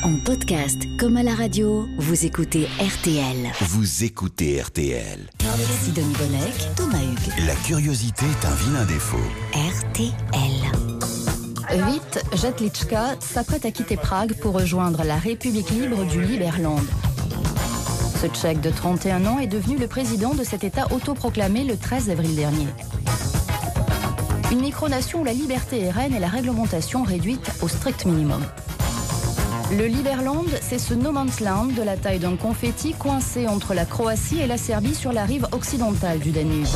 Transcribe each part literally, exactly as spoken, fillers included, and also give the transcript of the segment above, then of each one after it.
En podcast comme à la radio, vous écoutez R T L. Vous écoutez R T L. Sidonie Bonnec, Thomas Hugues. La curiosité est un vilain défaut. R T L. Vít Jedlička s'apprête à quitter Prague pour rejoindre la République libre du Liberland. Ce Tchèque de trente et un ans est devenu le président de cet État autoproclamé le treize avril dernier. Une micronation où la liberté est reine et la réglementation réduite au strict minimum. Le Liberland, c'est ce no man's land de la taille d'un confetti coincé entre la Croatie et la Serbie sur la rive occidentale du Danube.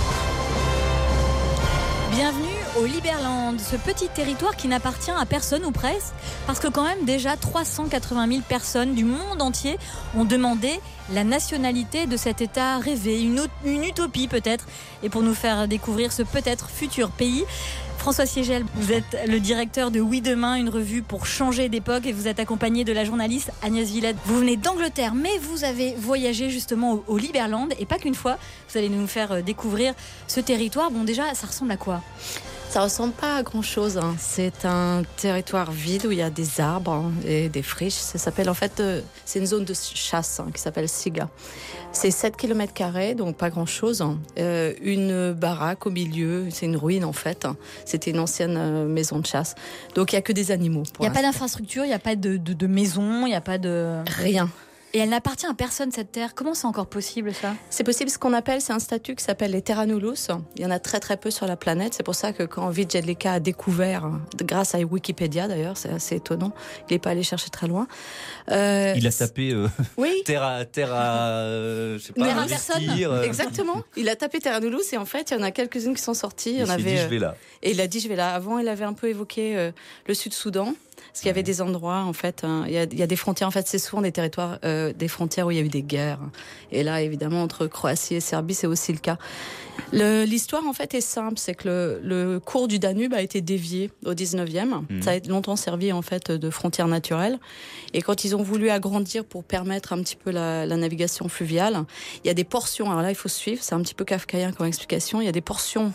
Bienvenue au Liberland, ce petit territoire qui n'appartient à personne ou presque, parce que quand même déjà trois cent quatre-vingt mille personnes du monde entier ont demandé la nationalité de cet État rêvé, une, une utopie peut-être. Et pour nous faire découvrir ce peut-être futur pays, François Siegel, vous êtes le directeur de Oui Demain, une revue pour changer d'époque, et vous êtes accompagné de la journaliste Agnès Villette. Vous venez d'Angleterre, mais vous avez voyagé justement au, au Liberland, et pas qu'une fois. Vous allez nous faire découvrir ce territoire. Bon, déjà, ça ressemble à quoi ? Ça ressemble pas à grand chose. Hein. C'est un territoire vide où il y a des arbres et des friches. Ça s'appelle en fait, euh, c'est une zone de chasse hein, qui s'appelle Siga. C'est sept kilomètres carrés, donc pas grand chose. Euh, une baraque au milieu, c'est une ruine en fait. C'était une ancienne euh, maison de chasse. Donc il y a que des animaux. Il n'y a pas d'infrastructure, il n'y a pas de, de, de maison, il n'y a pas de... Rien. Et elle n'appartient à personne, cette terre. Comment c'est encore possible, ça ? C'est possible. Ce qu'on appelle, c'est un statut qui s'appelle les terra nullius. Il y en a très très peu sur la planète. C'est pour ça que quand Vít Jedlička a découvert, grâce à Wikipédia d'ailleurs, c'est assez étonnant, il n'est pas allé chercher très loin. Euh, il a tapé euh, oui. terra, terra, euh, je sais pas, terra personne. Euh... Exactement. Il a tapé terra nullius et en fait, il y en a quelques-unes qui sont sorties. Il, il y en s'est avait, dit, je vais là. Et il a dit, je vais là. Avant, il avait un peu évoqué euh, le Sud-Soudan. Parce qu'il y avait des endroits, en fait, hein, il, y a, il y a des frontières, en fait, c'est souvent des territoires, euh, des frontières où il y a eu des guerres. Et là, évidemment, entre Croatie et Serbie, c'est aussi le cas. Le, l'histoire, en fait, est simple, c'est que le, le cours du Danube a été dévié au dix-neuvième. Mmh. Ça a longtemps servi, en fait, de frontière naturelle. Et quand ils ont voulu agrandir pour permettre un petit peu la, la navigation fluviale, il y a des portions, alors là, il faut suivre, c'est un petit peu kafkaïen comme explication, il y a des portions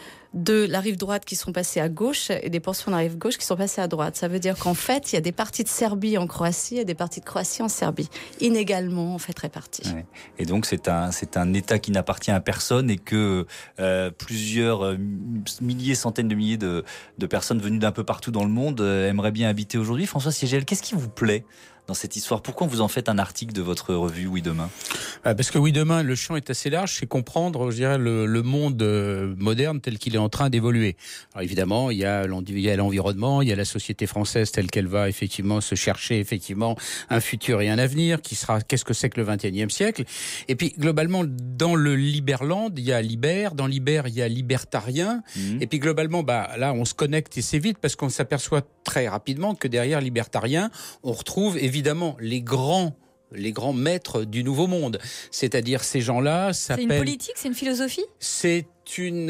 de la rive droite qui sont passées à gauche et des portions de la rive gauche qui sont passées à droite. Ça veut dire qu'en fait, il y a des parties de Serbie en Croatie et des parties de Croatie en Serbie, inégalement en fait réparties. Ouais. Et donc c'est un c'est un État qui n'appartient à personne et que euh, plusieurs euh, milliers, centaines de milliers de de personnes venues d'un peu partout dans le monde euh, aimeraient bien habiter aujourd'hui. François Siegel, qu'est-ce qui vous plaît dans cette histoire? Pourquoi vous en faites un article de votre revue Oui Demain? Parce que Oui Demain, le champ est assez large, c'est comprendre, je dirais, le, le monde moderne tel qu'il est en train d'évoluer. Alors évidemment, il y a l'environnement, il y a la société française telle qu'elle va effectivement se chercher effectivement un futur et un avenir qui sera qu'est-ce que c'est que le vingt et unième siècle. Et puis globalement, dans le Liberland, il y a Liber, dans Liber, il y a libertarien. Mmh. Et puis globalement, bah là, on se connecte et c'est vite parce qu'on s'aperçoit très rapidement que derrière libertarien, on retrouve évidemment Évidemment, les grands, les grands maîtres du Nouveau Monde, c'est-à-dire ces gens-là s'appellent... C'est une politique, c'est une philosophie ? C'est une,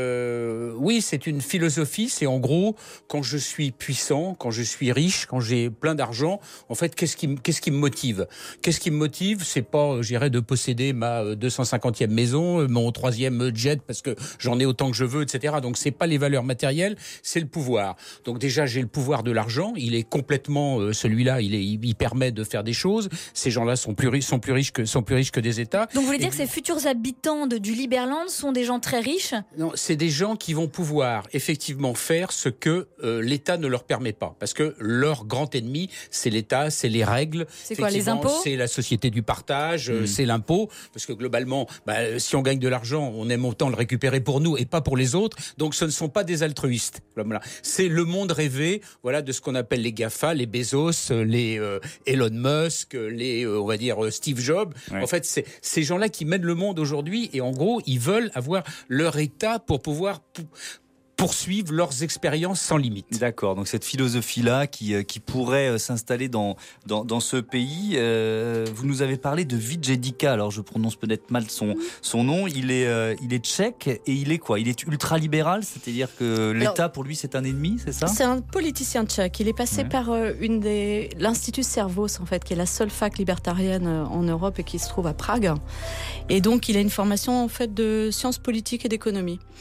euh, oui, c'est une philosophie. C'est en gros, quand je suis puissant, quand je suis riche, quand j'ai plein d'argent, en fait, qu'est-ce qui, qu'est-ce qui me motive ? Qu'est-ce qui me motive ? C'est pas, je dirais, de posséder ma deux cent cinquantième maison, mon troisième jet parce que j'en ai autant que je veux, et cetera. Donc, c'est pas les valeurs matérielles, c'est le pouvoir. Donc, déjà, j'ai le pouvoir de l'argent. Il est complètement, euh, celui-là, il est, il permet de faire des choses. Ces gens-là sont plus riches, sont plus riches que, sont plus riches que des États. Donc, vous voulez et dire que ces futurs habitants de, du Liberland sont des gens très riches ? Non, c'est des gens qui vont pouvoir effectivement faire ce que euh, l'État ne leur permet pas. Parce que leur grand ennemi, c'est l'État, c'est les règles. C'est quoi, les impôts ? C'est la société du partage, mmh. c'est l'impôt. Parce que globalement, bah, si on gagne de l'argent, on aime autant le récupérer pour nous et pas pour les autres. Donc ce ne sont pas des altruistes. Voilà. C'est le monde rêvé, voilà, de ce qu'on appelle les GAFA, les Bezos, les euh, Elon Musk, les, euh, on va dire, euh, Steve Jobs. Ouais. En fait, c'est ces gens-là qui mènent le monde aujourd'hui et en gros, ils veulent avoir leur État pour pouvoir p- poursuivre leurs expériences sans limite. D'accord, donc cette philosophie-là qui, qui pourrait s'installer dans, dans, dans ce pays, euh, vous nous avez parlé de Vít Jedlička, alors je prononce peut-être mal son, son nom, il est, euh, il est tchèque et il est quoi ? Il est ultra-libéral, c'est-à-dire que l'État alors, pour lui c'est un ennemi, c'est ça ? C'est un politicien tchèque, il est passé ouais. par euh, une des, l'Institut Servos en fait, qui est la seule fac libertarienne en Europe et qui se trouve à Prague. Et donc il a une formation en fait de sciences politiques et d'économie.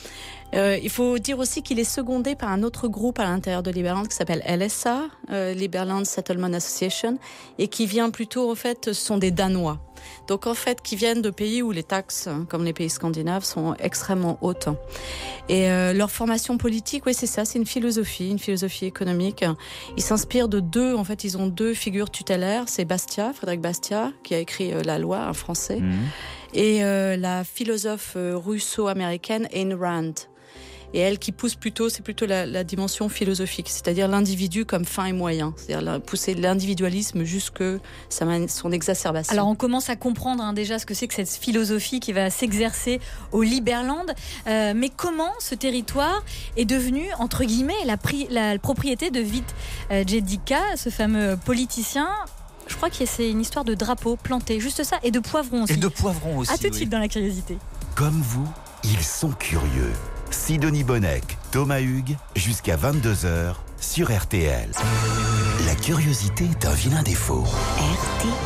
Euh, il faut dire aussi qu'il est secondé par un autre groupe à l'intérieur de Liberland qui s'appelle L S A, euh, Liberland Settlement Association, et qui vient plutôt, en fait, ce sont des Danois. Donc, en fait, qui viennent de pays où les taxes, comme les pays scandinaves, sont extrêmement hautes. Et euh, leur formation politique, oui, c'est ça, c'est une philosophie, une philosophie économique. Ils s'inspirent de deux, en fait, ils ont deux figures tutélaires. C'est Bastiat, Frédéric Bastiat, qui a écrit euh, La Loi, un Français, mmh. et euh, la philosophe euh, russo-américaine Ayn Rand. Et elle qui pousse plutôt, c'est plutôt la, la dimension philosophique, c'est-à-dire l'individu comme fin et moyen, c'est-à-dire pousser l'individualisme jusque son exacerbation. Alors on commence à comprendre hein, déjà ce que c'est que cette philosophie qui va s'exercer au Liberland, euh, mais comment ce territoire est devenu, entre guillemets, la, pri- la propriété de Vit euh, Jedika, ce fameux politicien. Je crois que c'est une histoire de drapeaux plantés, juste ça, et de poivrons aussi. Et de poivrons aussi. À tout de oui. suite dans la curiosité. Comme vous, ils sont curieux. Sidonie Bonnec, Thomas Hugues, jusqu'à vingt-deux heures sur R T L. La curiosité est un vilain défaut. R T L.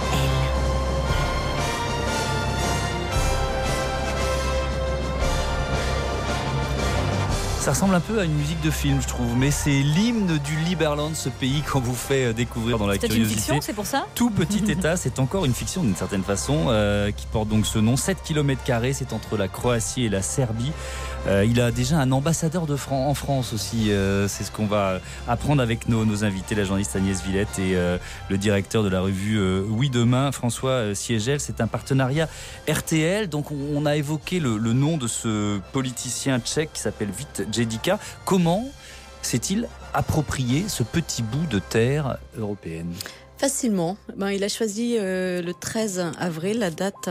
Ça ressemble un peu à une musique de film, je trouve, mais c'est l'hymne du Liberland, ce pays qu'on vous fait découvrir dans la c'est curiosité. C'est une fiction, c'est pour ça ? Tout petit État, c'est encore une fiction d'une certaine façon, euh, qui porte donc ce nom. sept kilomètres carrés, c'est entre la Croatie et la Serbie. Euh, il a déjà un ambassadeur de Fran- en France aussi. Euh, c'est ce qu'on va apprendre avec nos, nos invités, la journaliste Agnès Villette et euh, le directeur de la revue euh, Oui Demain, François euh, Siegel. C'est un partenariat R T L. Donc on, on a évoqué le, le nom de ce politicien tchèque qui s'appelle Vit Jedika. Comment s'est-il approprié ce petit bout de terre européenne ? Facilement. Ben, il a choisi euh, le treize avril, la date,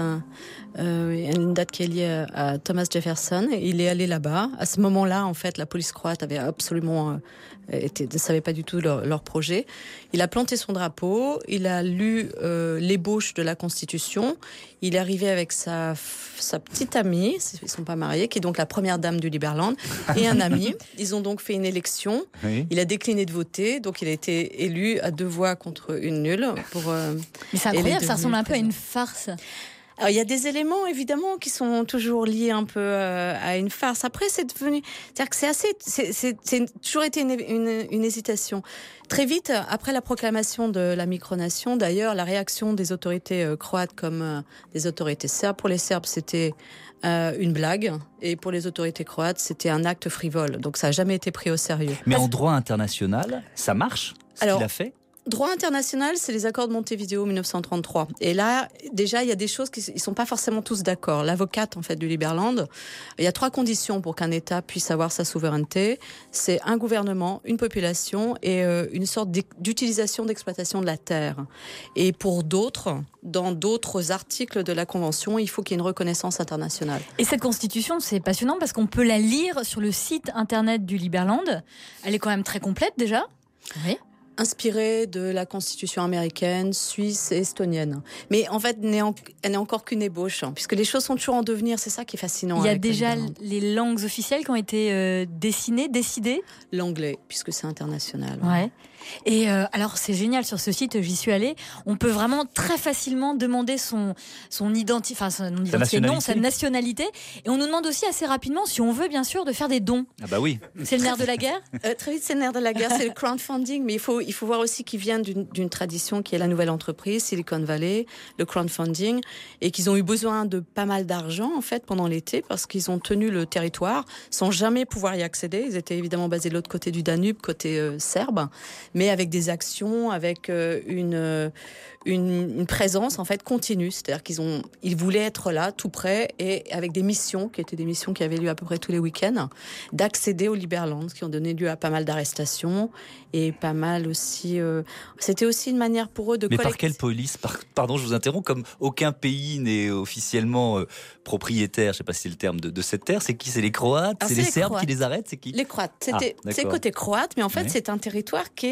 euh, une date qui est liée à, à Thomas Jefferson. Il est allé là-bas. À ce moment-là, en fait, la police croate avait absolument euh, été, ne savait pas du tout leur, leur projet. Il a planté son drapeau. Il a lu euh, l'ébauche de la Constitution. Il est arrivé avec sa, sa petite amie, ils ne sont pas mariés, qui est donc la première dame du Liberland, et un ami. Ils ont donc fait une élection. Oui. Il a décliné de voter, donc il a été élu à deux voix contre une nulle. Pour, euh, Mais c'est incroyable, ça ressemble un peu à une farce. Alors, il y a des éléments, évidemment, qui sont toujours liés un peu euh, à une farce. Après, c'est devenu... C'est-à-dire que c'est assez... C'est, c'est, c'est toujours été une, une, une hésitation. Très vite, après la proclamation de la micronation, d'ailleurs, la réaction des autorités euh, croates comme euh, des autorités serbes, pour les Serbes, c'était euh, une blague. Et pour les autorités croates, c'était un acte frivole. Donc, ça n'a jamais été pris au sérieux. Mais en droit international, ça marche, ce Alors, qu'il a fait ? Droit international, c'est les accords de Montevideo mille neuf cent trente-trois. Et là, déjà, il y a des choses qui ne sont pas forcément tous d'accord. L'avocate, en fait, du Liberland, il y a trois conditions pour qu'un État puisse avoir sa souveraineté. C'est un gouvernement, une population et euh, une sorte d'utilisation, d'exploitation de la terre. Et pour d'autres, dans d'autres articles de la Convention, il faut qu'il y ait une reconnaissance internationale. Et cette constitution, c'est passionnant parce qu'on peut la lire sur le site internet du Liberland. Elle est quand même très complète déjà. Oui. Inspirée de la constitution américaine, suisse et estonienne. Mais en fait, elle n'est encore qu'une ébauche, hein, puisque les choses sont toujours en devenir. C'est ça qui est fascinant. Il y a déjà les langues officielles qui ont été euh, dessinées, décidées. L'anglais, puisque c'est international. Ouais. Et euh, alors c'est génial sur ce site, j'y suis allée. On peut vraiment très facilement demander son son identité, enfin son identité, non, sa nationalité. Et on nous demande aussi assez rapidement, si on veut bien sûr, de faire des dons. Ah bah oui. C'est le nerf de la guerre. euh, très vite, c'est le nerf de la guerre, c'est le crowdfunding. Mais il faut il faut voir aussi qu'ils viennent d'une, d'une tradition qui est la nouvelle entreprise, Silicon Valley, le crowdfunding, et qu'ils ont eu besoin de pas mal d'argent en fait pendant l'été parce qu'ils ont tenu le territoire sans jamais pouvoir y accéder. Ils étaient évidemment basés de l'autre côté du Danube, côté euh, serbe. Mais avec des actions, avec euh, une, euh, une, une présence en fait continue. C'est-à-dire qu'ils ont, ils voulaient être là, tout près, et avec des missions qui étaient des missions qui avaient lieu à peu près tous les week-ends, d'accéder au Liberland, qui ont donné lieu à pas mal d'arrestations et pas mal aussi. Euh, c'était aussi une manière pour eux de. Mais collecter... par quelle police par, Pardon, je vous interromps. Comme aucun pays n'est officiellement euh, propriétaire, je ne sais pas si c'est le terme de, de cette terre. C'est qui ? C'est les Croates ? Alors, c'est, c'est les, les Serbes Croates. qui les arrêtent ? C'est qui ? Les Croates. C'était, ah, c'est le côté croate, mais en fait, ouais. c'est un territoire qui est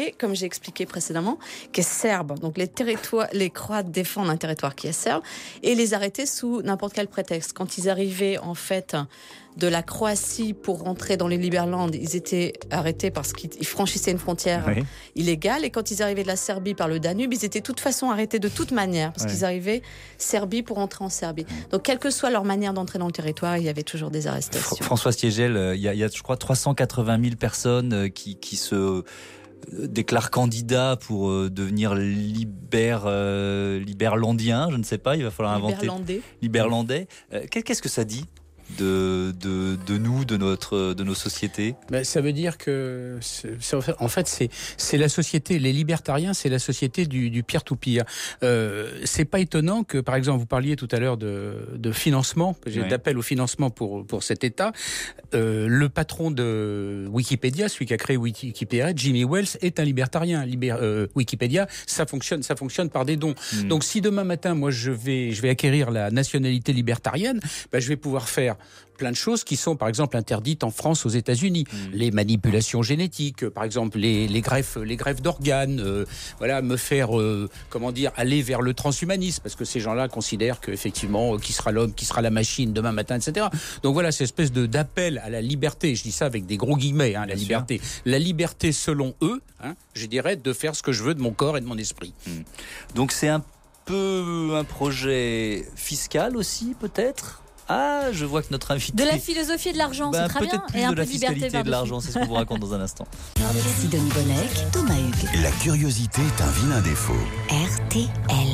communauté, comme j'ai expliqué précédemment, qui est serbe. Donc les territoires, les Croates défendent un territoire qui est serbe et les arrêter sous n'importe quel prétexte. Quand ils arrivaient en fait de la Croatie pour rentrer dans les Liberland, ils étaient arrêtés parce qu'ils franchissaient une frontière oui. illégale. Et quand ils arrivaient de la Serbie par le Danube, ils étaient de toute façon arrêtés de toute manière parce oui. qu'ils arrivaient Serbie pour rentrer en Serbie. Donc, quelle que soit leur manière d'entrer dans le territoire, il y avait toujours des arrestations. François Siegel, il y a, il y a je crois, trois cent quatre-vingt mille personnes qui, qui se déclarent candidats pour devenir libère, euh, liberlandien. Je ne sais pas, il va falloir inventer. Liberlandais. Liberlandais. Euh, qu'est-ce que ça dit De, de, de nous, de, notre, de nos sociétés? Ben, ça veut dire que, c'est, c'est, en fait, c'est, c'est la société, les libertariens, c'est la société du, du pire-to-pire. Euh, c'est pas étonnant que, par exemple, vous parliez tout à l'heure de, de financement, ouais. d'appel au financement pour, pour cet État. Euh, le patron de Wikipédia, celui qui a créé Wikipédia, Jimmy Wales, est un libertarien. Liber, euh, Wikipédia, ça fonctionne, ça fonctionne par des dons. Mmh. Donc, si demain matin, moi, je vais, je vais acquérir la nationalité libertarienne, ben, je vais pouvoir faire plein de choses qui sont, par exemple, interdites en France, aux États-Unis. Mmh. Les manipulations génétiques, par exemple, les, les greffes, les greffes d'organes, euh, voilà, me faire, euh, comment dire, aller vers le transhumanisme, parce que ces gens-là considèrent qu'effectivement, euh, qui sera l'homme, qui sera la machine demain matin, et cetera. Donc voilà, cette espèce de, d'appel à la liberté, je dis ça avec des gros guillemets, hein, la Bien liberté. Sûr. La liberté, selon eux, hein, je dirais, de faire ce que je veux de mon corps et de mon esprit. Mmh. Donc c'est un peu un projet fiscal aussi, peut-être ? Ah, je vois que notre invité... De la philosorie et de l'argent, bah, c'est très bien. Plus et un de peu la de liberté fiscalité et de l'argent, c'est ce qu'on vous raconte dans un instant. Sidonie Bonnec, Thomas Hugues. La curiosité est un vilain défaut. R T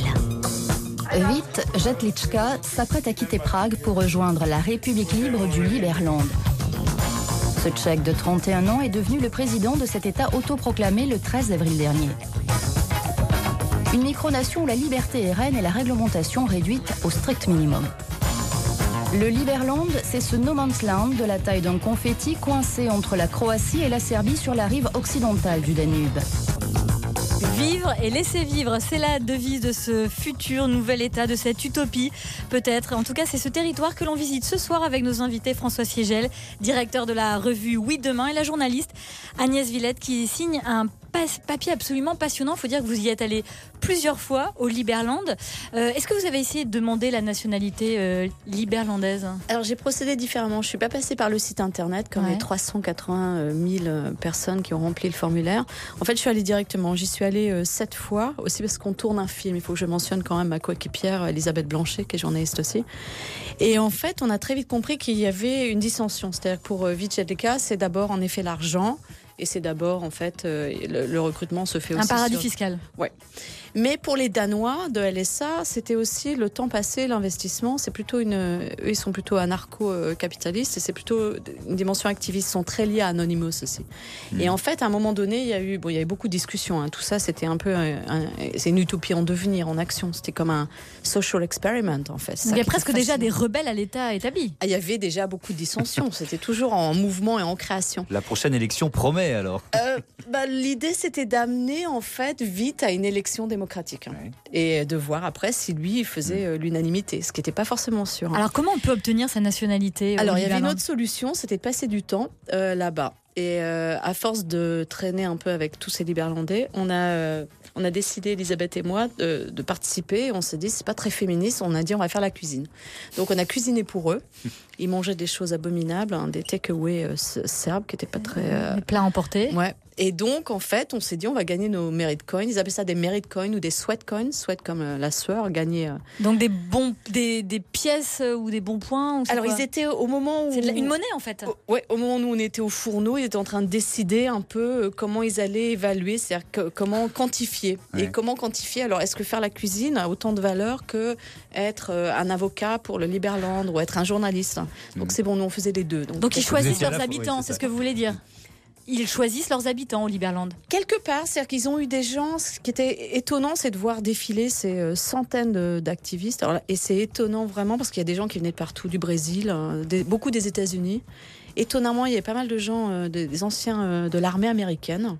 L. Vít Jedlička s'apprête à quitter Prague pour rejoindre la République libre du Liberland. Ce Tchèque de trente et un ans est devenu le président de cet État autoproclamé le treize avril dernier. Une micronation où la liberté est reine et la réglementation réduite au strict minimum. Le Liberland, c'est ce no man's land de la taille d'un confetti coincé entre la Croatie et la Serbie sur la rive occidentale du Danube. Vivre et laisser vivre, c'est la devise de ce futur nouvel État, de cette utopie, peut-être. En tout cas, c'est ce territoire que l'on visite ce soir avec nos invités François Siegel, directeur de la revue Oui Demain, et la journaliste Agnès Villette, qui signe un papier absolument passionnant. Il faut dire que vous y êtes allé plusieurs fois au Liberland. Euh, est-ce que vous avez essayé de demander la nationalité euh, liberlandaise ? Alors j'ai procédé différemment. Je ne suis pas passée par le site internet comme ouais. les trois cent quatre-vingt mille personnes qui ont rempli le formulaire. En fait, je suis allée directement. J'y suis allée euh, sept fois, aussi parce qu'on tourne un film. Il faut que je mentionne quand même ma coéquipière Elisabeth Blanchet, qui est journaliste aussi. Et en fait, on a très vite compris qu'il y avait une dissension. C'est-à-dire que pour euh, Vít Jedlička, c'est d'abord en effet l'argent. Et c'est d'abord, en fait, euh, le, le recrutement se fait aussi... Un paradis sur... fiscal. Ouais. Mais pour les Danois de L S A, c'était aussi le temps passé, l'investissement. C'est plutôt une... Eux, ils sont plutôt anarcho-capitalistes et c'est plutôt une dimension activiste. Ils sont très liés à Anonymous aussi. Mmh. Et en fait, à un moment donné, il y a eu, bon, il y a eu beaucoup de discussions. Hein. Tout ça, c'était un peu... Un, un, c'est une utopie en devenir, en action. C'était comme un social experiment, en fait. Il y a presque déjà des rebelles à l'État établi. Ah, il y avait déjà beaucoup de dissensions. C'était toujours en mouvement et en création. La prochaine élection promet, alors euh, bah, l'idée, c'était d'amener, en fait, vite à une élection démocratique. Hein, ouais. Et de voir après si lui il faisait euh, l'unanimité, ce qui n'était pas forcément sûr. Hein. Alors comment on peut obtenir sa nationalité ? Alors il y avait une autre solution, c'était de passer du temps euh, là-bas. Et euh, à force de traîner un peu avec tous ces Liberlandais, on a, euh, on a décidé, Elisabeth et moi, de, de participer. On s'est dit, c'est pas très féministe. On a dit, on va faire la cuisine. Donc, on a cuisiné pour eux. Ils mangeaient des choses abominables, hein, des take-away euh, serbes qui n'étaient pas très... Euh... Des plats emportés. Ouais. Et donc, en fait, on s'est dit, on va gagner nos merit coins. Ils appellent ça des merit coins ou des sweat coins. Sweat comme euh, la sueur, gagner. Euh... Donc, des, bons, des, des pièces ou des bons points ou Alors, quoi ? Ils étaient au moment où... C'est une monnaie, en fait. Au, ouais, au moment où on était au fourneau, ils étaient en train de décider un peu comment ils allaient évaluer, c'est-à-dire que, comment quantifier. Ouais. Et comment quantifier ? Alors, est-ce que faire la cuisine a autant de valeur que être un avocat pour le Liberland ou être un journaliste ? Donc, mmh. c'est bon, nous, on faisait les deux. Donc, Donc ils choisissent leurs habitants, oui, c'est, c'est ce que vous voulez dire ? Ils choisissent leurs habitants au Liberland. Quelque part, c'est-à-dire qu'ils ont eu des gens. Ce qui était étonnant, c'est de voir défiler ces centaines d'activistes. Alors, et c'est étonnant vraiment parce qu'il y a des gens qui venaient de partout, du Brésil, des, beaucoup des États-Unis. Étonnamment, il y avait pas mal de gens, des anciens de l'armée américaine,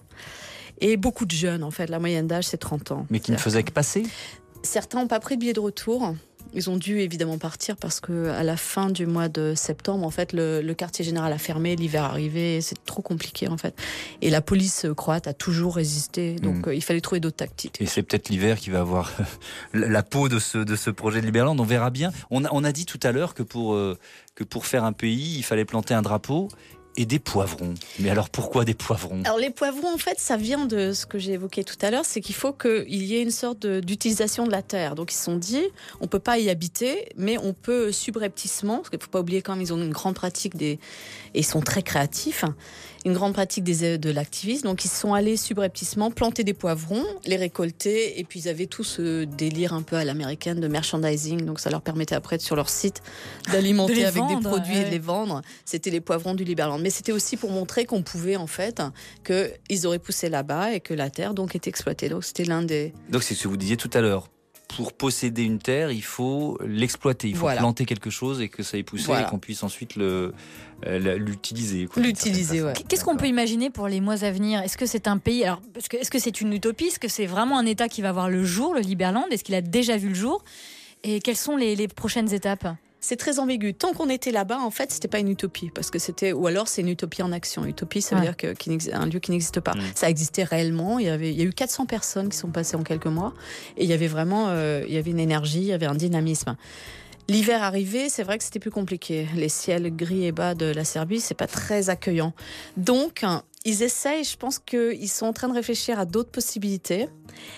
et beaucoup de jeunes. En fait, la moyenne d'âge c'est trente ans. Mais qui ne faisaient que passer. Certains n'ont pas pris de billet de retour. Ils ont dû évidemment partir parce que à la fin du mois de septembre, en fait, le, le quartier général a fermé, l'hiver arrivait, c'est trop compliqué en fait. Et la police croate a toujours résisté, donc mmh. euh, il fallait trouver d'autres tactiques. Et c'est peut-être l'hiver qui va avoir la peau de ce de ce projet de Liberland. On verra bien. On a, on a dit tout à l'heure que pour euh, que pour faire un pays, il fallait planter un drapeau. Et des poivrons. Mais alors pourquoi des poivrons ? Alors les poivrons, en fait, ça vient de ce que j'ai évoqué tout à l'heure, c'est qu'il faut qu'il y ait une sorte de, d'utilisation de la terre. Donc ils se sont dit, on peut pas y habiter, mais on peut subrepticement, parce qu'il faut pas oublier quand même, ils ont une grande pratique des, et ils sont très créatifs, une grande pratique des, de l'activisme. Donc ils sont allés subrepticement planter des poivrons, les récolter, et puis ils avaient tout ce délire un peu à l'américaine de merchandising. Donc ça leur permettait après sur leur site d'alimenter de avec vendre, des produits ouais. et de les vendre. C'était les poivrons du Liberland. Mais c'était aussi pour montrer qu'on pouvait, en fait, qu'ils auraient poussé là-bas et que la terre, donc, était exploitée. Donc, c'était l'un des... Donc, c'est ce que vous disiez tout à l'heure. Pour posséder une terre, il faut l'exploiter. Il faut voilà. planter quelque chose et que ça ait poussé voilà. et qu'on puisse ensuite le, euh, l'utiliser. Quoi, l'utiliser, ouais. Qu'est-ce qu'on peut imaginer pour les mois à venir ? Est-ce que c'est un pays... Alors, est-ce que, est-ce que c'est une utopie ? Est-ce que c'est vraiment un État qui va voir le jour, le Liberland ? Est-ce qu'il a déjà vu le jour ? Et quelles sont les, les prochaines étapes ? C'est très ambigu. Tant qu'on était là-bas, en fait, c'était pas une utopie, parce que c'était, ou alors c'est une utopie en action. Utopie, ça veut ouais. dire que, qu'il un lieu qui n'existe pas. Mmh. Ça existait réellement. Il y avait, il y a eu quatre cents personnes qui sont passées en quelques mois, et il y avait vraiment, euh, il y avait une énergie, il y avait un dynamisme. L'hiver arrivé, c'est vrai que c'était plus compliqué. Les ciels gris et bas de la Serbie, c'est pas très accueillant. Donc, ils essayent. Je pense qu'ils sont en train de réfléchir à d'autres possibilités.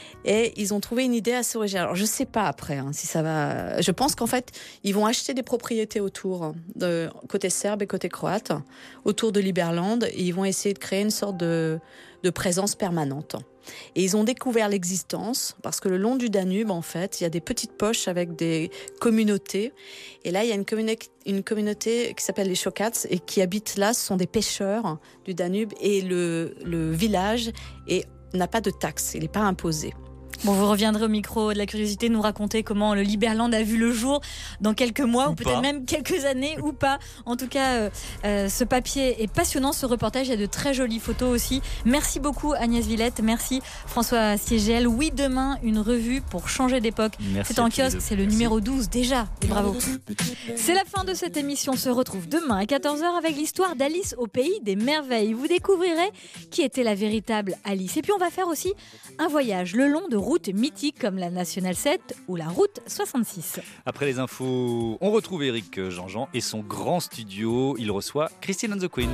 Et ils ont trouvé une idée assez originale. Alors, je ne sais pas après hein, si ça va... Je pense qu'en fait, ils vont acheter des propriétés autour, de côté serbe et côté croate, autour de Liberland, et ils vont essayer de créer une sorte de, de présence permanente. Et ils ont découvert l'existence, parce que le long du Danube, en fait, il y a des petites poches avec des communautés. Et là, il y a une, communa- une communauté qui s'appelle les Shokats, et qui habitent là, ce sont des pêcheurs du Danube, et le, le village est, n'a pas de taxes, il n'est pas imposé. Bon, vous reviendrez au micro de la curiosité nous raconter comment le Liberland a vu le jour dans quelques mois ou, ou peut-être même quelques années ou pas. En tout cas, euh, euh, ce papier est passionnant, ce reportage. Il y a de très jolies photos aussi. Merci beaucoup Agnès Villette, merci François Siegel. Oui, demain, une revue pour changer d'époque. Merci c'est en kiosque, c'est le merci. Numéro douze déjà. Et bravo. C'est la fin de cette émission. On se retrouve demain à quatorze heures avec l'histoire d'Alice au pays des merveilles. Vous découvrirez qui était la véritable Alice. Et puis on va faire aussi un voyage le long de routes mythiques comme la Nationale sept ou la route soixante-six. Après les infos, on retrouve Éric Jean-Jean et son grand studio. Il reçoit Christine and the Queen.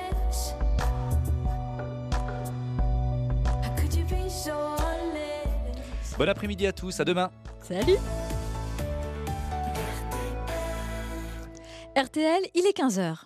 Bon après-midi à tous, à demain. Salut. R T L, il est quinze heures.